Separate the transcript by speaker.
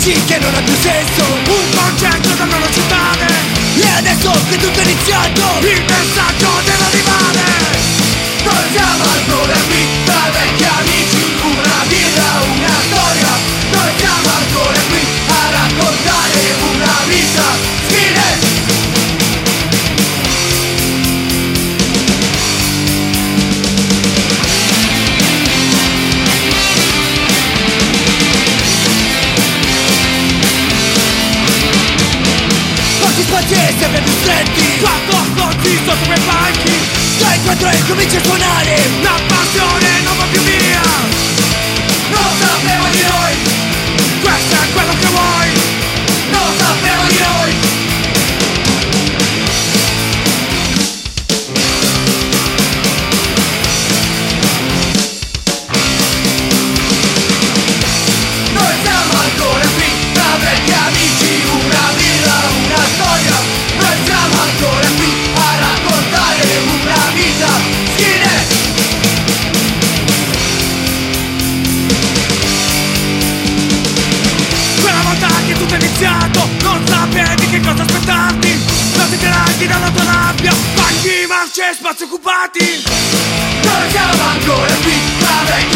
Speaker 1: dici che non ha più senso,
Speaker 2: un concetto da non accettare.
Speaker 1: E adesso che tutto è iniziato,
Speaker 2: il messaggio deve arrivare.
Speaker 1: Noi siamo ancora qui, tra vecchi amici, una birra, una storia. Noi siamo ancora qui a raccontare una vita skinhead. Oggi spazi sempre più stretti,
Speaker 2: Quando ascolti sotto quei palchi,
Speaker 1: dai quattro e cominci a suonare.
Speaker 2: la passione non va più via.
Speaker 1: Non sapevo di noi,
Speaker 2: Questo è quello che vuoi.
Speaker 1: non sapevo di noi. Noi siamo ancora qui, tra vecchi amici, una birra, una storia. Noi siamo ancora qui a raccontare una vita skinhead.
Speaker 2: Quella volta che tutto è iniziato, non sapevi che cosa aspettarti. Non ti tiranti dalla tua rabbia, banchi, marce, spazi occupati.
Speaker 1: Noi siamo ancora qui, tra vecchi